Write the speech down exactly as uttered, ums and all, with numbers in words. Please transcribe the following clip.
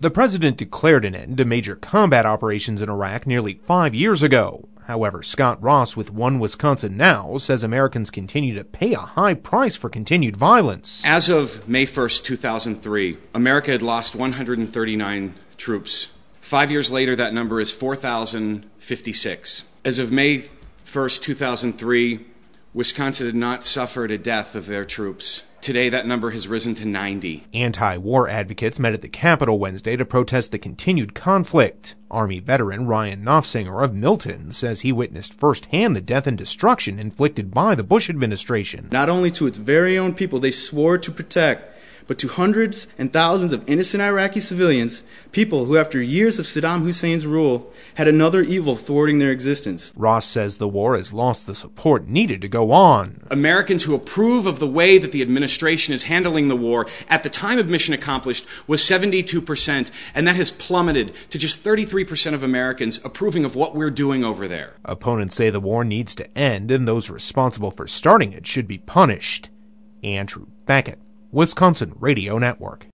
The president declared an end to major combat operations in Iraq nearly five years ago. However, Scott Ross with One Wisconsin Now says Americans continue to pay a high price for continued violence. As of May first, two thousand three, America had lost one hundred thirty-nine troops. Five years later, that number is four thousand fifty-six. As of May first, two thousand three, Wisconsin had not suffered a death of their troops. Today, that number has risen to ninety. Anti-war advocates met at the Capitol Wednesday to protest the continued conflict. Army veteran Ryan Knopfsinger of Milton says he witnessed firsthand the death and destruction inflicted by the Bush administration. Not only to its very own people they swore to protect, but to hundreds and thousands of innocent Iraqi civilians, people who after years of Saddam Hussein's rule had another evil thwarting their existence. Ross says the war has lost the support needed to go on. Americans who approve of the way that the administration is handling the war at the time of mission accomplished was seventy-two percent, and that has plummeted to just thirty-three percent of Americans approving of what we're doing over there. Opponents say the war needs to end and those responsible for starting it should be punished. Andrew Beckett, Wisconsin Radio Network.